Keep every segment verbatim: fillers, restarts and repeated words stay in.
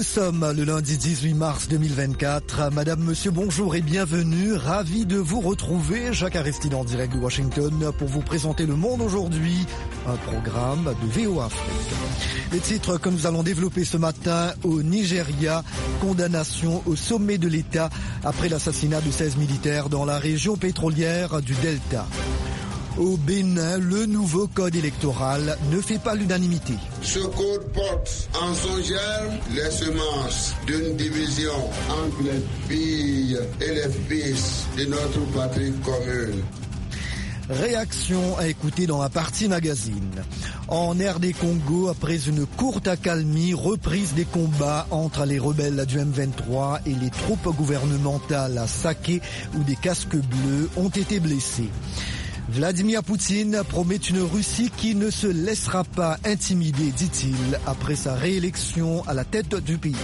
Nous sommes le lundi dix-huit mars deux mille vingt-quatre. Madame, monsieur, bonjour et bienvenue. Ravi de vous retrouver. Jacques Aristide en direct de Washington pour vous présenter Le Monde aujourd'hui, un programme de V O A Afrique. Les titres que nous allons développer ce matin au Nigeria, condamnation au sommet de l'État après l'assassinat de seize militaires dans la région pétrolière du Delta. Au Bénin, le nouveau code électoral ne fait pas l'unanimité. Ce code porte en son germe les semences d'une division entre les filles et les fils de notre patrie commune. Réaction à écouter dans la partie magazine. En R D Congo, après une courte accalmie, reprise des combats entre les rebelles du M vingt-trois et les troupes gouvernementales à Saké, où des casques bleus ont été blessés. Vladimir Poutine promet une Russie qui ne se laissera pas intimider, dit-il, après sa réélection à la tête du pays.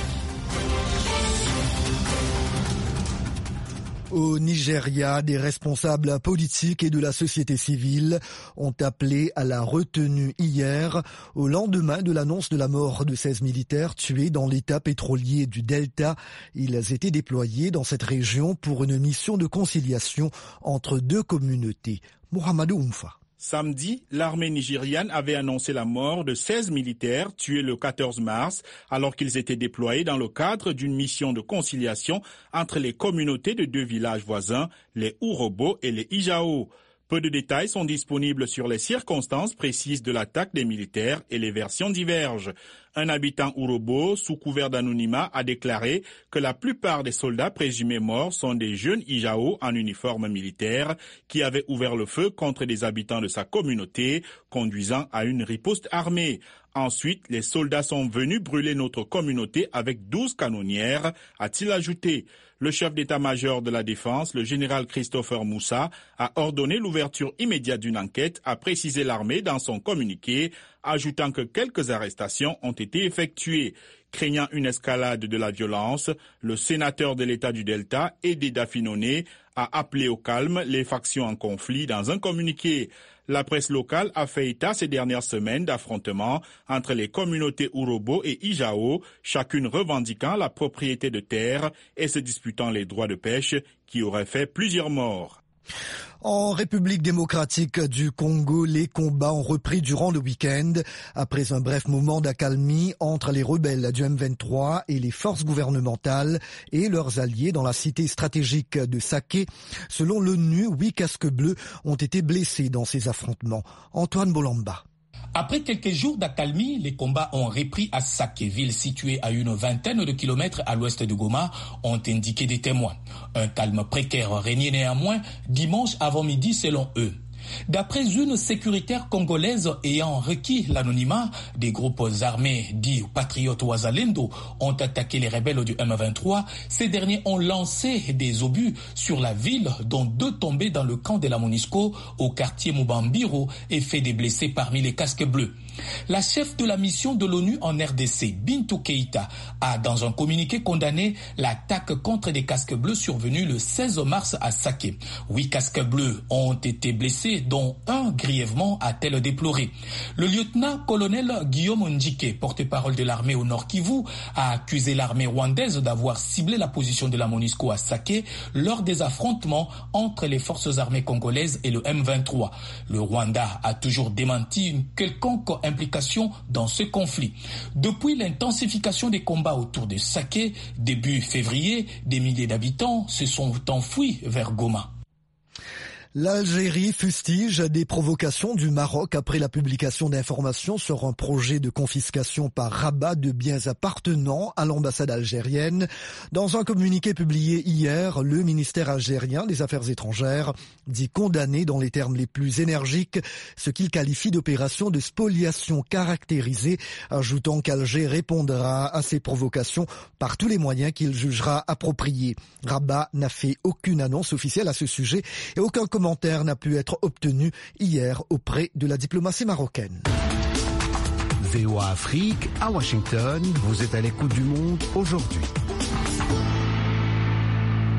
Au Nigeria, des responsables politiques et de la société civile ont appelé à la retenue hier, au lendemain de l'annonce de la mort de seize militaires tués dans l'état pétrolier du Delta. Ils étaient déployés dans cette région pour une mission de conciliation entre deux communautés. Mohamedou Oumfa. Samedi, l'armée nigériane avait annoncé la mort de seize militaires tués le quatorze mars alors qu'ils étaient déployés dans le cadre d'une mission de conciliation entre les communautés de deux villages voisins, les Urobo et les Ijao. Peu de détails sont disponibles sur les circonstances précises de l'attaque des militaires et les versions divergent. Un habitant Urobo, sous couvert d'anonymat, a déclaré que la plupart des soldats présumés morts sont des jeunes Ijao en uniforme militaire qui avaient ouvert le feu contre des habitants de sa communauté, conduisant à une riposte armée. Ensuite, les soldats sont venus brûler notre communauté avec douze canonnières, a-t-il ajouté. Le chef d'état-major de la défense, le général Christopher Moussa, a ordonné l'ouverture immédiate d'une enquête, a précisé l'armée dans son communiqué, ajoutant que quelques arrestations ont été effectuées. Craignant une escalade de la violence, le sénateur de l'État du Delta, Ede Dafinone, a appelé au calme les factions en conflit dans un communiqué. La presse locale a fait état ces dernières semaines d'affrontements entre les communautés Urobo et Ijao, chacune revendiquant la propriété de terres et se disputant les droits de pêche qui auraient fait plusieurs morts. En République démocratique du Congo, les combats ont repris durant le week-end. Après un bref moment d'accalmie entre les rebelles du M vingt-trois et les forces gouvernementales et leurs alliés dans la cité stratégique de Saké, selon l'ONU, huit casques bleus ont été blessés dans ces affrontements. Antoine Bolamba. Après quelques jours d'accalmie, les combats ont repris à Saké, ville située à une vingtaine de kilomètres à l'ouest de Goma, ont indiqué des témoins. Un calme précaire régnait néanmoins dimanche avant midi selon eux. D'après une sécuritaire congolaise ayant requis l'anonymat, des groupes armés dits patriotes Ouazalendo ont attaqué les rebelles du M vingt-trois. Ces derniers ont lancé des obus sur la ville, dont deux tombés dans le camp de la MONUSCO au quartier Mubambiro et fait des blessés parmi les casques bleus. La chef de la mission de l'ONU en R D C, Bintou Keïta, a dans un communiqué condamné l'attaque contre des casques bleus survenue le seize mars à Saké. Huit casques bleus ont été blessés, dont un grièvement, a-t-elle déploré. Le lieutenant-colonel Guillaume Ndjike, porte-parole de l'armée au Nord Kivu, a accusé l'armée rwandaise d'avoir ciblé la position de la MONUSCO à Saké lors des affrontements entre les forces armées congolaises et le M vingt-trois. Le Rwanda a toujours démenti une quelconque implication dans ce conflit. Depuis l'intensification des combats autour de Saké, début février, des milliers d'habitants se sont enfuis vers Goma. L'Algérie fustige des provocations du Maroc après la publication d'informations sur un projet de confiscation par Rabat de biens appartenant à l'ambassade algérienne. Dans un communiqué publié hier, le ministère algérien des Affaires étrangères dit condamner dans les termes les plus énergiques ce qu'il qualifie d'opération de spoliation caractérisée, ajoutant qu'Alger répondra à ces provocations par tous les moyens qu'il jugera appropriés. Rabat n'a fait aucune annonce officielle à ce sujet et aucun commentaire n'a pu être obtenu hier auprès de la diplomatie marocaine. V O A Afrique, à Washington, vous êtes à l'écoute du monde aujourd'hui.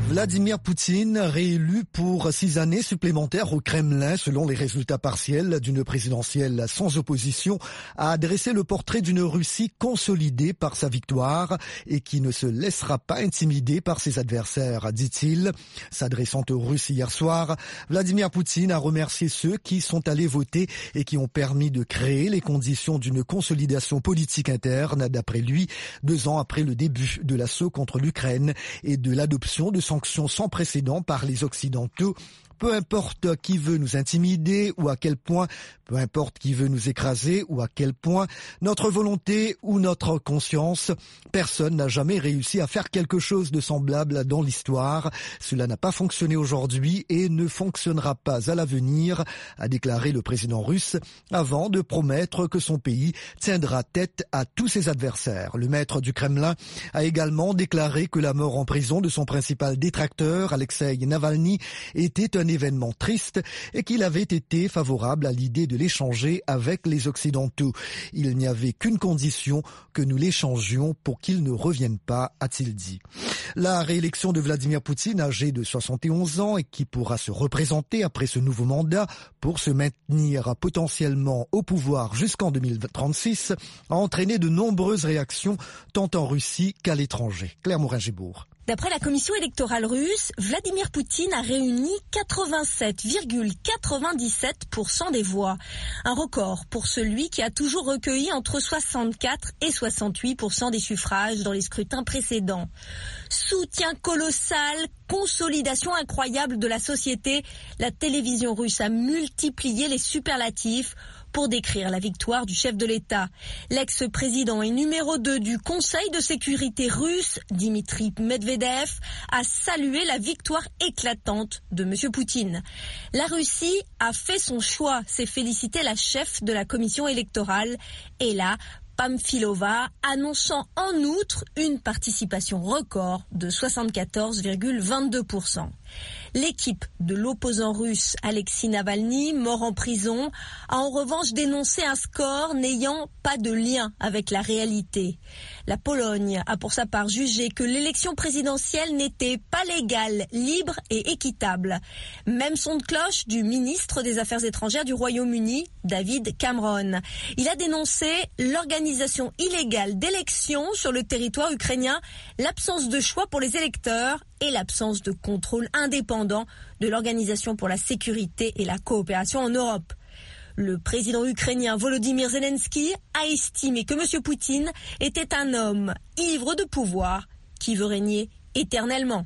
Vladimir Poutine, réélu pour six années supplémentaires au Kremlin, selon les résultats partiels d'une présidentielle sans opposition, a dressé le portrait d'une Russie consolidée par sa victoire et qui ne se laissera pas intimider par ses adversaires, dit-il. S'adressant aux Russes hier soir, Vladimir Poutine a remercié ceux qui sont allés voter et qui ont permis de créer les conditions d'une consolidation politique interne, d'après lui, deux ans après le début de l'assaut contre l'Ukraine et de l'adoption de sanctions sans précédent par les Occidentaux. Peu importe qui veut nous intimider ou à quel point, peu importe qui veut nous écraser ou à quel point, notre volonté ou notre conscience, personne n'a jamais réussi à faire quelque chose de semblable dans l'histoire. Cela n'a pas fonctionné aujourd'hui et ne fonctionnera pas à l'avenir, a déclaré le président russe, avant de promettre que son pays tiendra tête à tous ses adversaires. Le maître du Kremlin a également déclaré que la mort en prison de son principal détracteur, Alexei Navalny, était un événement triste et qu'il avait été favorable à l'idée de l'échanger avec les Occidentaux. Il n'y avait qu'une condition, que nous l'échangions pour qu'il ne revienne pas, a-t-il dit. La réélection de Vladimir Poutine, âgé de soixante et onze ans et qui pourra se représenter après ce nouveau mandat pour se maintenir potentiellement au pouvoir jusqu'en deux mille trente-six, a entraîné de nombreuses réactions tant en Russie qu'à l'étranger. Claire Morin-Gébourg. D'après la commission électorale russe, Vladimir Poutine a réuni quatre-vingt-sept virgule quatre-vingt-dix-sept pour cent des voix. Un record pour celui qui a toujours recueilli entre soixante-quatre et soixante-huit pour cent des suffrages dans les scrutins précédents. Soutien colossal, consolidation incroyable de la société, la télévision russe a multiplié les superlatifs pour décrire la victoire du chef de l'État. L'ex-président et numéro deux du Conseil de sécurité russe, Dimitri Medvedev, a salué la victoire éclatante de M. Poutine. La Russie a fait son choix, s'est félicitée la chef de la commission électorale, et là, Pamfilova, annonçant en outre une participation record de soixante-quatorze virgule vingt-deux pour cent. L'équipe de l'opposant russe Alexei Navalny, mort en prison, a en revanche dénoncé un score n'ayant pas de lien avec la réalité. La Pologne a pour sa part jugé que l'élection présidentielle n'était pas légale, libre et équitable. Même son de cloche du ministre des Affaires étrangères du Royaume-Uni, David Cameron. Il a dénoncé l'organisation illégale d'élections sur le territoire ukrainien, l'absence de choix pour les électeurs et l'absence de contrôle indépendant de l'Organisation pour la sécurité et la coopération en Europe. Le président ukrainien Volodymyr Zelensky a estimé que M. Poutine était un homme ivre de pouvoir qui veut régner éternellement.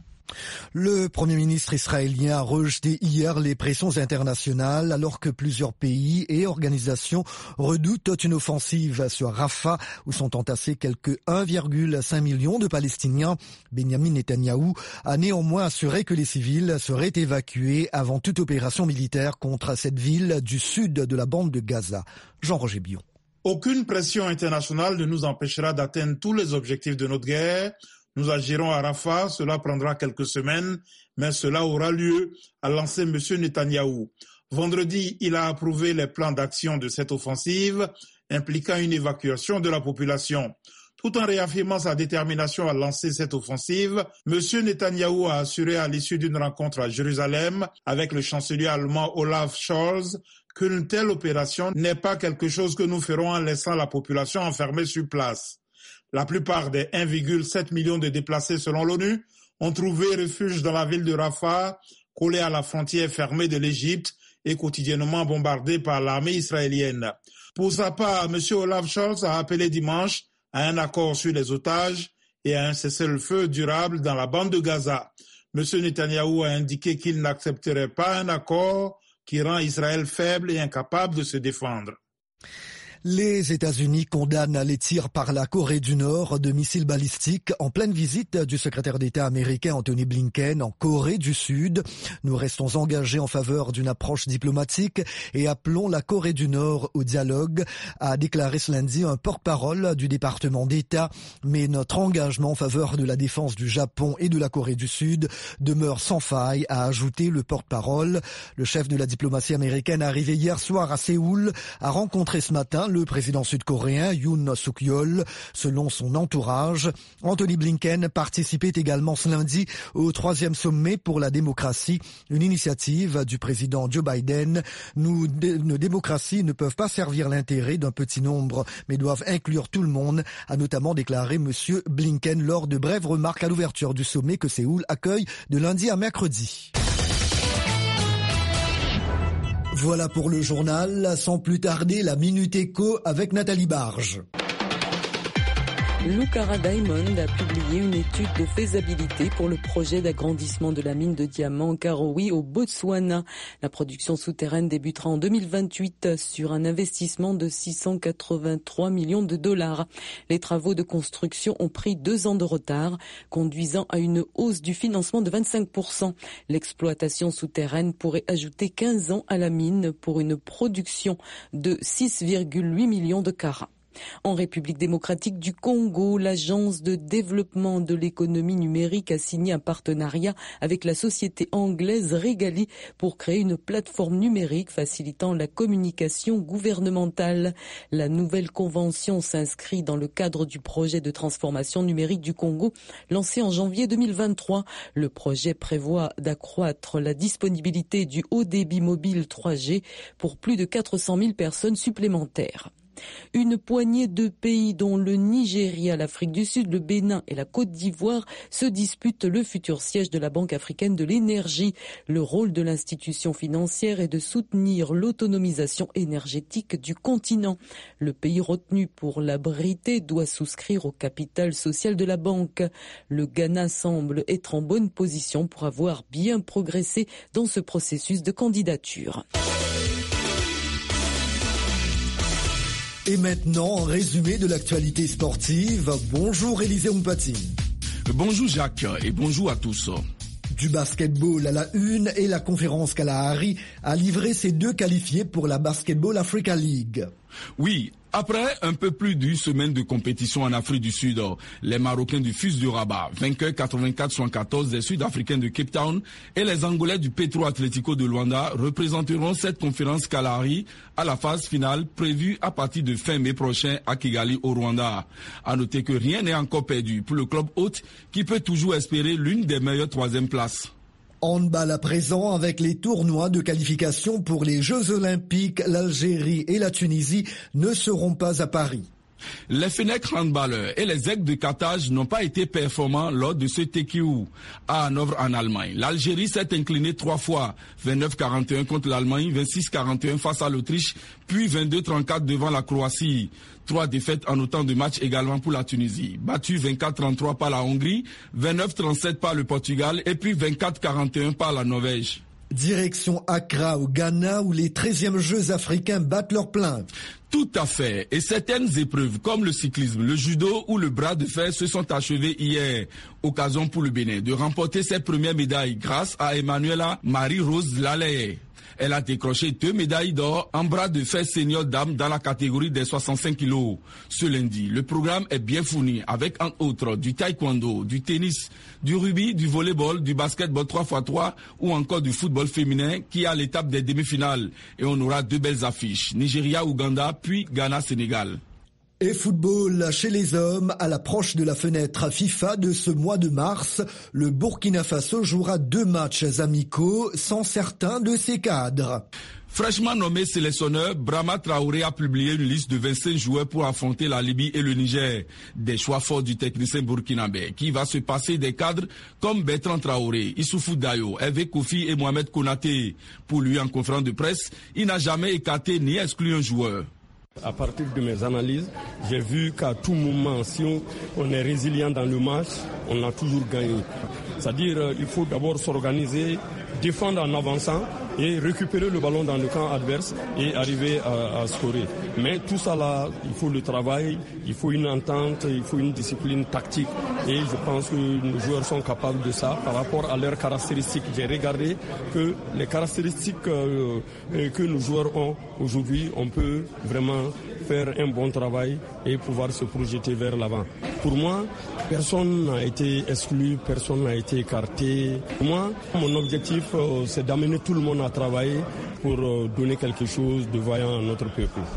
Le Premier ministre israélien a rejeté hier les pressions internationales alors que plusieurs pays et organisations redoutent une offensive sur Rafah où sont entassés quelques un virgule cinq million de Palestiniens. Benjamin Netanyahou a néanmoins assuré que les civils seraient évacués avant toute opération militaire contre cette ville du sud de la bande de Gaza. Jean-Roger Bion. Aucune pression internationale ne nous empêchera d'atteindre tous les objectifs de notre guerre. Nous agirons à Rafah, cela prendra quelques semaines, mais cela aura lieu, a lancé M. Netanyahou. Vendredi, il a approuvé les plans d'action de cette offensive, impliquant une évacuation de la population. Tout en réaffirmant sa détermination à lancer cette offensive, M. Netanyahou a assuré à l'issue d'une rencontre à Jérusalem avec le chancelier allemand Olaf Scholz qu'une telle opération n'est pas quelque chose que nous ferons en laissant la population enfermée sur place. La plupart des un virgule sept million de déplacés selon l'ONU ont trouvé refuge dans la ville de Rafah, collée à la frontière fermée de l'Égypte et quotidiennement bombardée par l'armée israélienne. Pour sa part, M. Olaf Scholz a appelé dimanche à un accord sur les otages et à un cessez-le-feu durable dans la bande de Gaza. M. Netanyahou a indiqué qu'il n'accepterait pas un accord qui rend Israël faible et incapable de se défendre. Les États-Unis condamnent les tirs par la Corée du Nord de missiles balistiques en pleine visite du secrétaire d'État américain Anthony Blinken en Corée du Sud. Nous restons engagés en faveur d'une approche diplomatique et appelons la Corée du Nord au dialogue, a déclaré ce lundi un porte-parole du département d'État. Mais notre engagement en faveur de la défense du Japon et de la Corée du Sud demeure sans faille, a ajouté le porte-parole. Le chef de la diplomatie américaine arrivé hier soir à Séoul a rencontré ce matin le le président sud-coréen Yoon Suk-yeol. Selon son entourage, Anthony Blinken participait également ce lundi au troisième sommet pour la démocratie, une initiative du président Joe Biden. Nous, nos démocraties ne peuvent pas servir l'intérêt d'un petit nombre, mais doivent inclure tout le monde, a notamment déclaré M. Blinken lors de brèves remarques à l'ouverture du sommet que Séoul accueille de lundi à mercredi. Voilà pour le journal. Sans plus tarder, la Minute Éco avec Nathalie Barge. Lucara Diamond a publié une étude de faisabilité pour le projet d'agrandissement de la mine de diamants Karowe au Botswana. La production souterraine débutera en deux mille vingt-huit sur un investissement de six cent quatre-vingt-trois millions de dollars. Les travaux de construction ont pris deux ans de retard, conduisant à une hausse du financement de vingt-cinq pour cent. L'exploitation souterraine pourrait ajouter quinze ans à la mine pour une production de six virgule huit millions de carats. En République démocratique du Congo, l'Agence de développement de l'économie numérique a signé un partenariat avec la société anglaise Regali pour créer une plateforme numérique facilitant la communication gouvernementale. La nouvelle convention s'inscrit dans le cadre du projet de transformation numérique du Congo lancé en janvier deux mille vingt-trois. Le projet prévoit d'accroître la disponibilité du haut débit mobile trois G pour plus de quatre cent mille personnes supplémentaires. Une poignée de pays dont le Nigeria, l'Afrique du Sud, le Bénin et la Côte d'Ivoire se disputent le futur siège de la Banque africaine de l'énergie. Le rôle de l'institution financière est de soutenir l'autonomisation énergétique du continent. Le pays retenu pour l'abriter doit souscrire au capital social de la banque. Le Ghana semble être en bonne position pour avoir bien progressé dans ce processus de candidature. Et maintenant, un résumé de l'actualité sportive. Bonjour Élisée Ompati. Bonjour Jacques et bonjour à tous. Du basketball à la une et la conférence Kalahari a livré ses deux qualifiés pour la Basketball Africa League. Oui, après un peu plus d'une semaine de compétition en Afrique du Sud, les Marocains du F U S du Rabat, vainqueurs quatre-vingt-quatre soixante-quatorze des Sud-Africains de Cape Town et les Angolais du Petro Atlético de Luanda représenteront cette conférence Kalahari à la phase finale prévue à partir de fin mai prochain à Kigali au Rwanda. À noter que rien n'est encore perdu pour le club hôte qui peut toujours espérer l'une des meilleures troisième places. Handball à présent avec les tournois de qualification pour les Jeux Olympiques. L'Algérie et la Tunisie ne seront pas à Paris. Les Fenech handballeurs et les Aigles de Carthage n'ont pas été performants lors de ce T Q à Hanovre en Allemagne. L'Algérie s'est inclinée trois fois, vingt-neuf à quarante et un contre l'Allemagne, vingt-six à quarante et un face à l'Autriche, puis vingt-deux à trente-quatre devant la Croatie. Trois défaites en autant de matchs également pour la Tunisie. Battu vingt-quatre à trente-trois par la Hongrie, vingt-neuf à trente-sept par le Portugal et puis vingt-quatre à quarante et un par la Norvège. Direction Accra au Ghana où les treizièmes Jeux africains battent leur plein. Tout à fait. Et certaines épreuves comme le cyclisme, le judo ou le bras de fer se sont achevées hier. Occasion pour le Bénin de remporter ses premières médailles grâce à Emmanuela Marie-Rose Laleye. Elle a décroché deux médailles d'or en bras de fer senior dames dans la catégorie des soixante-cinq kilos. Ce lundi, le programme est bien fourni avec entre autres du taekwondo, du tennis, du rugby, du volleyball, du basketball trois par trois ou encore du football féminin qui est à l'étape des demi-finales. Et on aura deux belles affiches, Nigeria-Ouganda puis Ghana-Sénégal. Et football chez les hommes, à l'approche de la fenêtre FIFA de ce mois de mars, le Burkina Faso jouera deux matchs amicaux sans certains de ses cadres. Fraîchement nommé sélectionneur, Brahma Traoré a publié une liste de vingt-cinq joueurs pour affronter la Libye et le Niger. Des choix forts du technicien burkinabé qui va se passer des cadres comme Bertrand Traoré, Issoufou Dayo, Hervé Kofi et Mohamed Konaté. Pour lui, en conférence de presse, il n'a jamais écarté ni exclu un joueur. À partir de mes analyses, j'ai vu qu'à tout moment, si on, on est résilient dans le match, on a toujours gagné. C'est-à-dire euh, il faut d'abord s'organiser, défendre en avançant et récupérer le ballon dans le camp adverse et arriver à, à scorer. Mais tout ça là, il faut le travail, il faut une entente, il faut une discipline tactique. Et je pense que nos joueurs sont capables de ça par rapport à leurs caractéristiques. J'ai regardé que les caractéristiques euh, que nos joueurs ont aujourd'hui, on peut vraiment faire un bon travail et pouvoir se projeter vers l'avant. Pour moi, personne n'a été exclu, personne n'a été écarté. Pour moi, mon objectif, euh, c'est d'amener tout le monde à travailler pour euh, donner quelque chose de vaillant à notre peuple.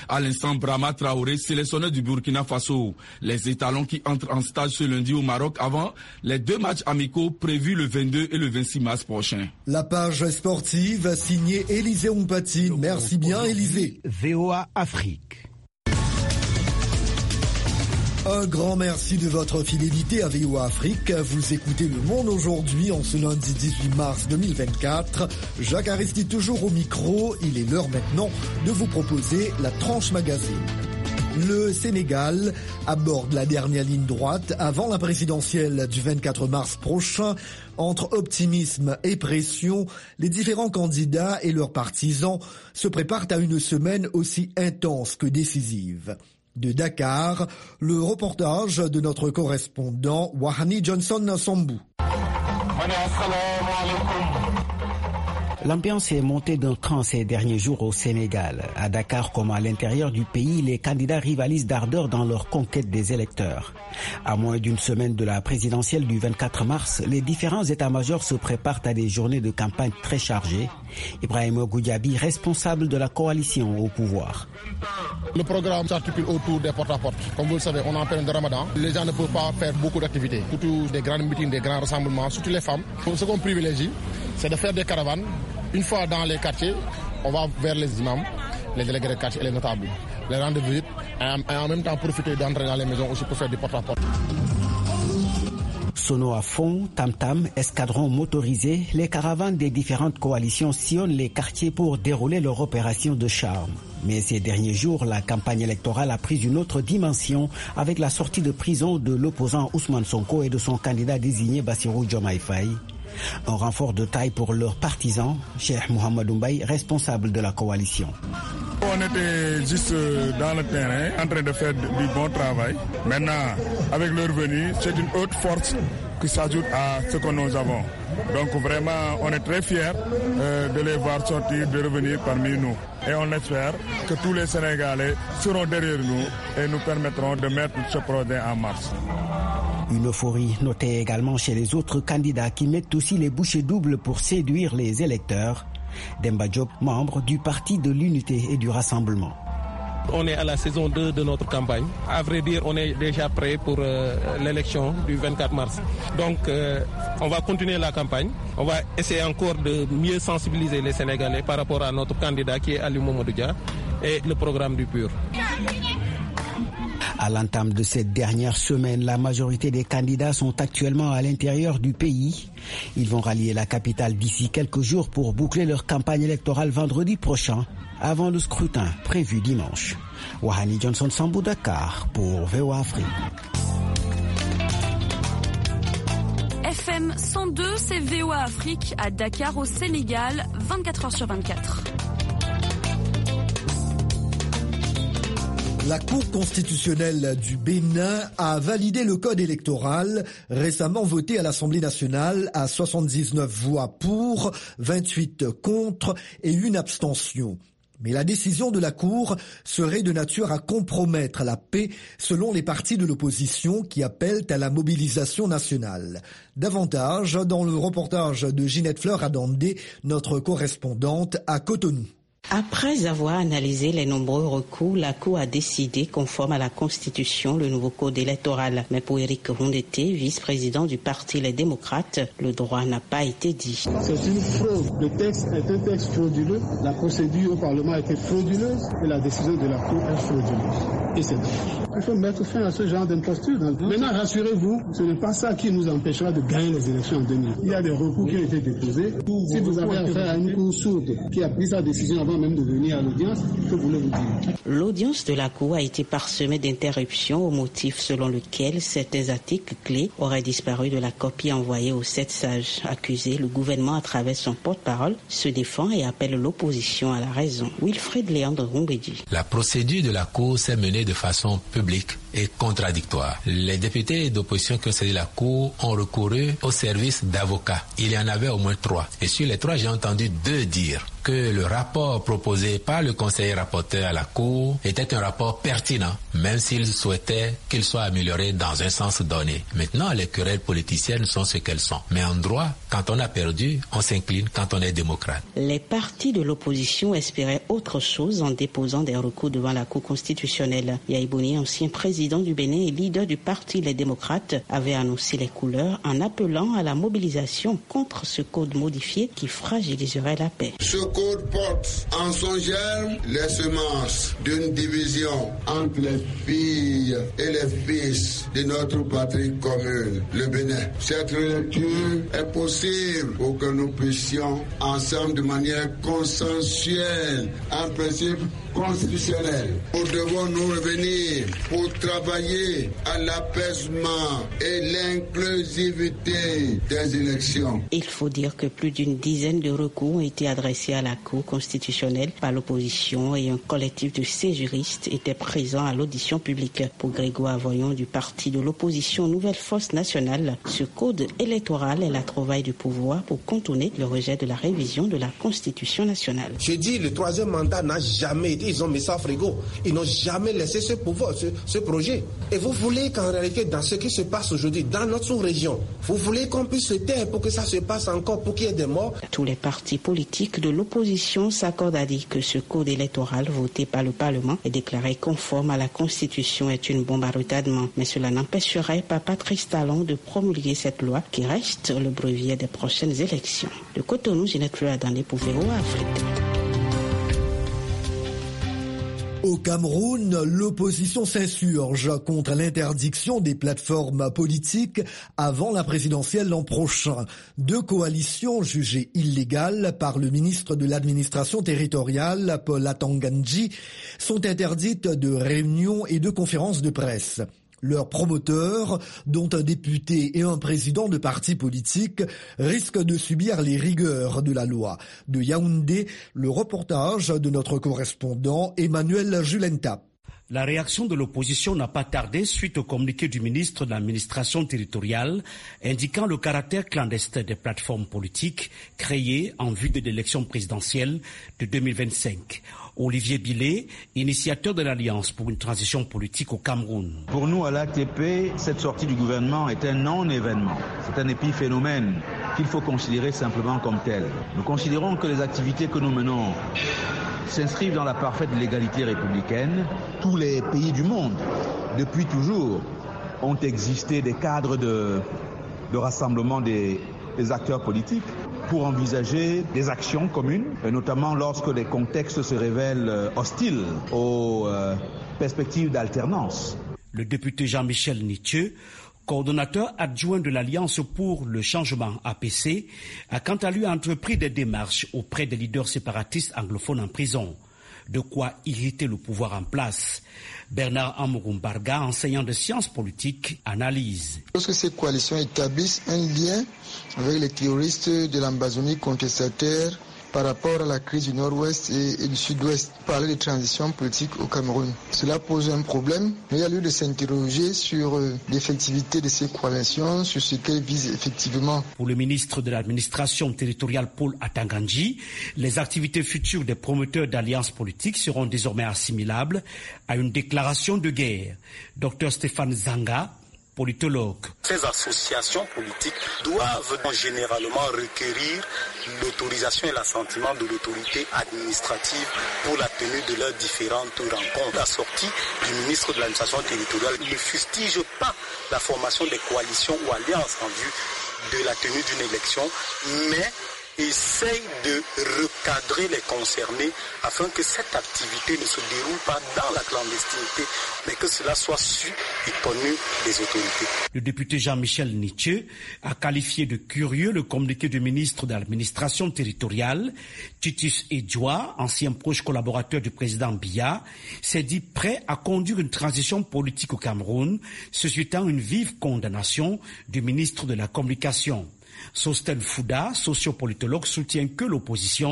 À l'instant, Brahma Traoré, sélectionneur du Burkina Faso. Les étalons qui entrent en stage ce lundi au Maroc avant les deux matchs amicaux prévus le vingt-deux et le vingt-six mars prochain. La page sportive signée Élisée Oumpatine. Merci bien Élisée. V O A Afrique. Un grand merci de votre fidélité à V O A Afrique. Vous écoutez Le Monde aujourd'hui en ce lundi dix-huit mars deux mille vingt-quatre. Jacques Aristide toujours au micro. Il est l'heure maintenant de vous proposer la tranche magazine. Le Sénégal aborde la dernière ligne droite avant la présidentielle du vingt-quatre mars prochain. Entre optimisme et pression, les différents candidats et leurs partisans se préparent à une semaine aussi intense que décisive. De Dakar, le reportage de notre correspondant Wahani Johnson Sambou. L'ambiance est montée d'un cran ces derniers jours au Sénégal. À Dakar comme à l'intérieur du pays, les candidats rivalisent d'ardeur dans leur conquête des électeurs. À moins d'une semaine de la présidentielle du vingt-quatre mars, les différents états-majors se préparent à des journées de campagne très chargées. Ibrahima Goudiaby, responsable de la coalition au pouvoir. Le programme s'articule autour des porte-à-porte. Comme vous le savez, on est en période de Ramadan. Les gens ne peuvent pas faire beaucoup d'activités, surtout des grands meetings, des grands rassemblements, surtout les femmes. Ce qu'on privilégie, c'est de faire des caravanes. Une fois dans les quartiers, on va vers les imams, les délégués de quartier et les notables. Les rendre visite et en même temps profiter d'entrer dans les maisons aussi pour faire du porte-à-porte. Sono à fond, tam-tam, escadrons motorisés, les caravanes des différentes coalitions sillonnent les quartiers pour dérouler leur opération de charme. Mais ces derniers jours, la campagne électorale a pris une autre dimension avec la sortie de prison de l'opposant Ousmane Sonko et de son candidat désigné Bassirou Diomaye Faye. Un renfort de taille pour leurs partisans, Cheikh Mohamed Mbaye, responsable de la coalition. On était juste dans le terrain, en train de faire du bon travail. Maintenant, avec leur venue, c'est une autre force qui s'ajoute à ce que nous avons. Donc vraiment, on est très fiers euh, de les voir sortir, de revenir parmi nous. Et on espère que tous les Sénégalais seront derrière nous et nous permettront de mettre ce projet en marche. Une euphorie notée également chez les autres candidats qui mettent aussi les bouchées doubles pour séduire les électeurs. Demba Diop, membre du Parti de l'Unité et du Rassemblement. On est à la saison deux de notre campagne. À vrai dire, on est déjà prêt pour euh, l'élection du vingt-quatre mars. Donc, euh, on va continuer la campagne. On va essayer encore de mieux sensibiliser les Sénégalais par rapport à notre candidat qui est Ali Mamadou Dia et le programme du P U R. À l'entame de cette dernière semaine, la majorité des candidats sont actuellement à l'intérieur du pays. Ils vont rallier la capitale d'ici quelques jours pour boucler leur campagne électorale vendredi prochain, avant le scrutin prévu dimanche. Wahani Johnson Sambou, Dakar pour V O A Afrique. F M cent deux, c'est V O A Afrique à Dakar au Sénégal, vingt-quatre heures sur vingt-quatre. La Cour constitutionnelle du Bénin a validé le code électoral récemment voté à l'Assemblée nationale à soixante-dix-neuf voix pour, vingt-huit contre et une abstention. Mais la décision de la Cour serait de nature à compromettre la paix selon les partis de l'opposition qui appellent à la mobilisation nationale. Davantage dans le reportage de Ginette Fleur-Adandé, notre correspondante à Cotonou. Après avoir analysé les nombreux recours, la Cour a décidé, conforme à la Constitution, le nouveau code électoral. Mais pour Éric Rondeté, vice-président du Parti Les Démocrates, le droit n'a pas été dit. C'est une fraude. Le texte est un texte frauduleux. La procédure au Parlement a été frauduleuse et la décision de la Cour est frauduleuse. Et c'est tout. Il faut mettre fin à ce genre d'imposture. Maintenant, rassurez-vous, ce n'est pas ça qui nous empêchera de gagner les élections en deux mille. Il y a des recours qui ont été déposés. Si vous avez affaire à une Cour sourde qui a pris sa décision avant même de venir à l'audience, que voulez-vous dire? L'audience de la Cour a été parsemée d'interruptions au motif selon lequel certains articles clés auraient disparu de la copie envoyée aux sept sages. Accusés, le gouvernement, à travers son porte-parole, se défend et appelle l'opposition à la raison. Wilfred Léandre Rombedi. La procédure de la Cour s'est menée de façon publique et contradictoire. Les députés d'opposition qui ont saisi la Cour ont recouru au service d'avocats. Il y en avait au moins trois. Et sur les trois, j'ai entendu deux dire que le rapport proposé par le conseiller rapporteur à la Cour était un rapport pertinent, même s'il souhaitait qu'il soit amélioré dans un sens donné. Maintenant, les querelles politiciennes sont ce qu'elles sont. Mais en droit, quand on a perdu, on s'incline quand on est démocrate. Les partis de l'opposition espéraient autre chose en déposant des recours devant la Cour constitutionnelle. Yahya Boni, ancien président du Bénin et leader du parti Les Démocrates, avait annoncé les couleurs en appelant à la mobilisation contre ce code modifié qui fragiliserait la paix. Ce code porte en son germe les semences d'une division entre les filles et les fils de notre patrie commune, le Bénin. Cette lecture est possible pour que nous puissions ensemble de manière consensuelle, en principe constitutionnel. Nous devons nous revenir pour travailler à l'apaisement et l'inclusivité des élections. Il faut dire que plus d'une dizaine de recours ont été adressés à la Cour constitutionnelle par l'opposition et un collectif de ces juristes était présent à l'audition publique. Pour Grégoire Voyon du parti de l'opposition Nouvelle Force Nationale, ce code électoral est la trouvaille du pouvoir pour contourner le rejet de la révision de la Constitution nationale. Je dis, le troisième mandat n'a jamais été, ils ont mis ça à frigo. Ils n'ont jamais laissé ce pouvoir, ce, ce projet. Et vous voulez qu'en réalité, dans ce qui se passe aujourd'hui, dans notre sous-région, vous voulez qu'on puisse se taire pour que ça se passe encore, pour qu'il y ait des morts? Tous les partis politiques de l'opposition s'accordent à dire que ce code électoral voté par le Parlement et déclaré conforme à la Constitution est une bombe à retardement. Mais cela n'empêcherait pas Patrice Talon de promulguer cette loi qui reste le brevier des prochaines élections. De Cotonou, Ginette Fleur dans les V O A Afrique. Au Cameroun, l'opposition s'insurge contre l'interdiction des plateformes politiques avant la présidentielle l'an prochain. Deux coalitions jugées illégales par le ministre de l'administration territoriale, Paul Atanganji, sont interdites de réunions et de conférences de presse. Leurs promoteurs, dont un député et un président de parti politique, risquent de subir les rigueurs de la loi. De Yaoundé, le reportage de notre correspondant Emmanuel Julenta. La réaction de l'opposition n'a pas tardé suite au communiqué du ministre de l'administration territoriale indiquant le caractère clandestin des plateformes politiques créées en vue de l'élection présidentielle de deux mille vingt-cinq. Olivier Billet, initiateur de l'Alliance pour une transition politique au Cameroun. Pour nous, à l'A T P, cette sortie du gouvernement est un non-événement. C'est un épiphénomène qu'il faut considérer simplement comme tel. Nous considérons que les activités que nous menons s'inscrivent dans la parfaite légalité républicaine. Tous les pays du monde, depuis toujours, ont existé des cadres de, de rassemblement des, des acteurs politiques pour envisager des actions communes, et notamment lorsque les contextes se révèlent hostiles aux euh, perspectives d'alternance. Le député Jean-Michel Nithieu, coordonnateur adjoint de l'Alliance pour le changement A P C, a quant à lui entrepris des démarches auprès des leaders séparatistes anglophones en prison. De quoi irriter le pouvoir en place. Bernard Amourumbarga, enseignant de sciences politiques, analyse. Lorsque ces coalitions établissent un lien avec les terroristes de l'Ambazonie contestataire par rapport à la crise du Nord-Ouest et, et du Sud-Ouest, parler de transition politique au Cameroun. Cela pose un problème, mais il y a lieu de s'interroger sur euh, l'effectivité de ces coalitions, sur ce qu'elles visent effectivement. Pour le ministre de l'administration territoriale Paul Atanganji, les activités futures des promoteurs d'alliances politiques seront désormais assimilables à une déclaration de guerre. Docteur Stéphane Zanga, politologue. Ces associations politiques doivent généralement requérir l'autorisation et l'assentiment de l'autorité administrative pour la tenue de leurs différentes rencontres. La sortie du ministre de l'administration territoriale ne fustige pas la formation des coalitions ou alliances en vue de la tenue d'une élection, mais essaye de recadrer les concernés afin que cette activité ne se déroule pas dans la clandestinité, mais que cela soit su et connu des autorités. Le député Jean-Michel Nithieu a qualifié de curieux le communiqué du ministre de l'administration territoriale. Titus Edjoa, ancien proche collaborateur du président Biya, s'est dit prêt à conduire une transition politique au Cameroun, suscitant une vive condamnation du ministre de la Communication. Sosten Fouda, sociopolitologue, soutient que l'opposition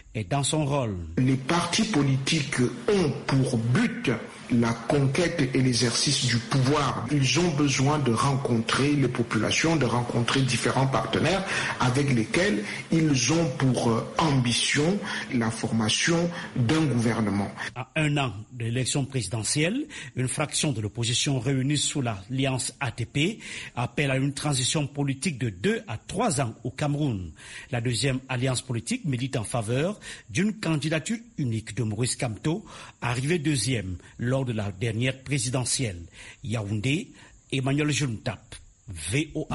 est dans son rôle. Les partis politiques ont pour but la conquête et l'exercice du pouvoir. Ils ont besoin de rencontrer les populations, de rencontrer différents partenaires avec lesquels ils ont pour ambition la formation d'un gouvernement. À un an de l'élection présidentielle, une fraction de l'opposition réunie sous l'alliance A T P appelle à une transition politique de deux à trois ans au Cameroun. La deuxième alliance politique milite en faveur d'une candidature unique de Maurice Kamto, arrivé deuxième lors de la dernière présidentielle. Yaoundé, Emmanuel Juntap, V O A.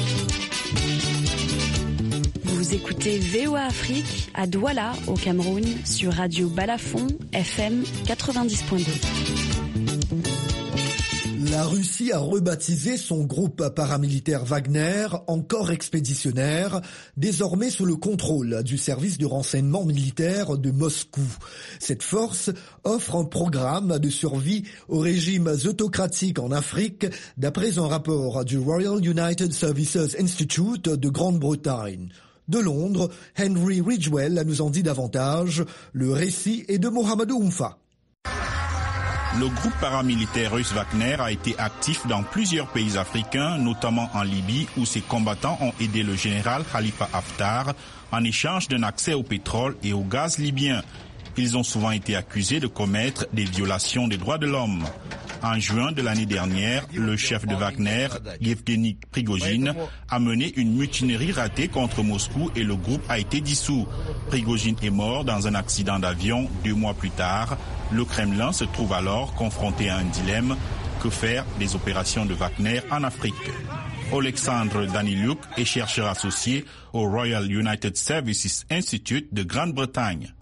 Vous écoutez V O A Afrique à Douala, au Cameroun, sur Radio Balafon, F M quatre-vingt-dix point deux. La Russie a rebaptisé son groupe paramilitaire Wagner en corps expéditionnaire, désormais sous le contrôle du service de renseignement militaire de Moscou. Cette force offre un programme de survie aux régimes autocratiques en Afrique, d'après un rapport du Royal United Services Institute de Grande-Bretagne. De Londres, Henry Ridgwell nous en dit davantage. Le récit est de Mohamedou Oumfa. Le groupe paramilitaire russe Wagner a été actif dans plusieurs pays africains, notamment en Libye, où ses combattants ont aidé le général Khalifa Haftar en échange d'un accès au pétrole et au gaz libyen. Ils ont souvent été accusés de commettre des violations des droits de l'homme. En juin de l'année dernière, le chef de Wagner, Yevgeny Prigojine, a mené une mutinerie ratée contre Moscou et le groupe a été dissous. Prigojine est mort dans un accident d'avion deux mois plus tard. Le Kremlin se trouve alors confronté à un dilemme. Que faire des opérations de Wagner en Afrique? Alexandre Daniluk est chercheur associé au Royal United Services Institute de Grande-Bretagne.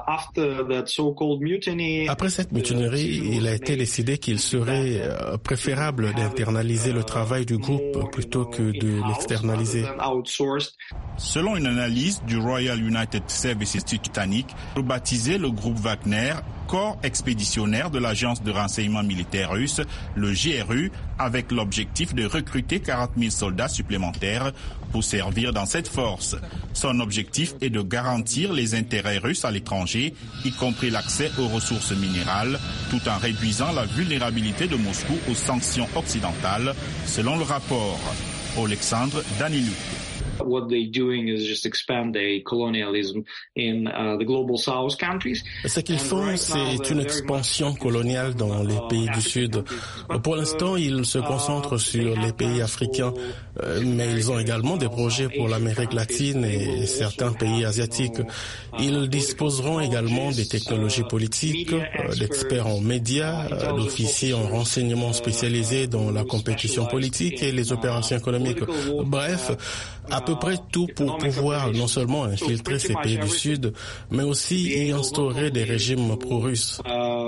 Après cette mutinerie, il a été décidé qu'il serait préférable d'internaliser le travail du groupe plutôt que de l'externaliser. Selon une analyse du Royal United Services Institute britannique, rebaptisé le groupe Wagner corps expéditionnaire de l'agence de renseignement militaire russe, le G R U, avec l'objectif de recruter quarante mille soldats supplémentaires pour servir dans cette force. Son objectif est de garantir les intérêts russes à l'étranger, y compris l'accès aux ressources minérales, tout en réduisant la vulnérabilité de Moscou aux sanctions occidentales, selon le rapport. Alexandre Daniluk. What they're doing is just expand the colonialism in uh, the global south countries. Ce qu'ils font, c'est une expansion coloniale dans les pays du Sud. Pour l'instant, ils se concentrent sur les pays africains, mais ils ont également des projets pour l'Amérique latine et certains pays asiatiques. Ils disposeront également des technologies politiques, d'experts en médias, d'officiers en renseignement spécialisés dans la compétition politique et les opérations économiques. Bref, à peu près tout pour pouvoir non seulement infiltrer ces pays du Sud, mais aussi y instaurer des régimes pro-russes.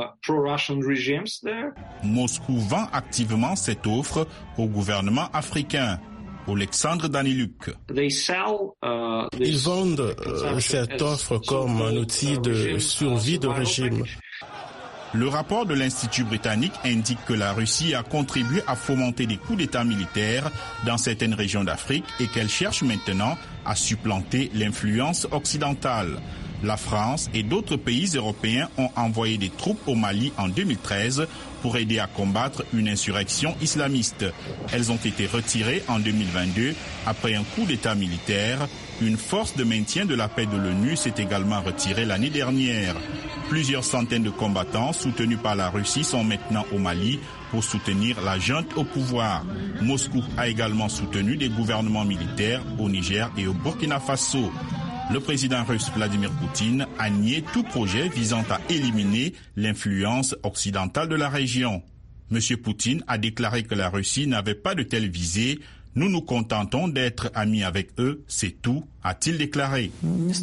Moscou vend activement cette offre au gouvernement africain. Alexandre Daniluk. Ils vendent euh, cette offre comme un outil de survie de régime. Le rapport de l'Institut britannique indique que la Russie a contribué à fomenter des coups d'État militaires dans certaines régions d'Afrique et qu'elle cherche maintenant à supplanter l'influence occidentale. La France et d'autres pays européens ont envoyé des troupes au Mali en deux mille treize pour aider à combattre une insurrection islamiste. Elles ont été retirées en deux mille vingt-deux après un coup d'État militaire. Une force de maintien de la paix de l'ONU s'est également retirée l'année dernière. Plusieurs centaines de combattants soutenus par la Russie sont maintenant au Mali pour soutenir la junte au pouvoir. Moscou a également soutenu des gouvernements militaires au Niger et au Burkina Faso. Le président russe Vladimir Poutine a nié tout projet visant à éliminer l'influence occidentale de la région. Monsieur Poutine a déclaré que la Russie n'avait pas de telle visée. Nous nous contentons d'être amis avec eux, c'est tout, a-t-il déclaré.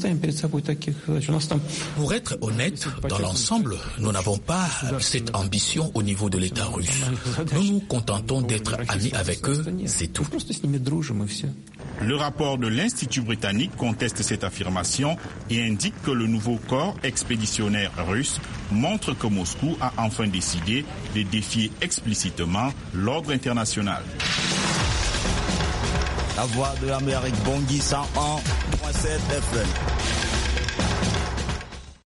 Pour être honnête, dans l'ensemble, nous n'avons pas cette ambition au niveau de l'État russe. Nous nous contentons d'être amis avec eux, c'est tout. Le rapport de l'Institut britannique conteste cette affirmation et indique que le nouveau corps expéditionnaire russe montre que Moscou a enfin décidé de défier explicitement l'ordre international. La voix de l'Amérique, Bangui cent un point sept F M.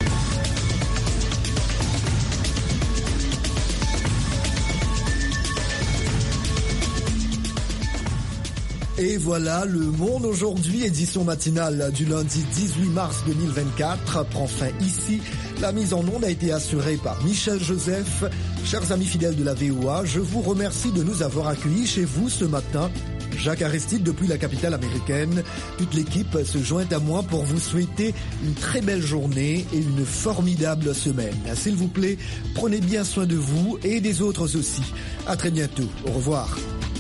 Et voilà, le Monde aujourd'hui, édition matinale du lundi dix-huit mars deux mille vingt-quatre, prend fin ici. La mise en onde a été assurée par Michel Joseph. Chers amis fidèles de la V O A, je vous remercie de nous avoir accueillis chez vous ce matin. Jacques Aristide depuis la capitale américaine. Toute l'équipe se joint à moi pour vous souhaiter une très belle journée et une formidable semaine. S'il vous plaît, prenez bien soin de vous et des autres aussi. À très bientôt. Au revoir.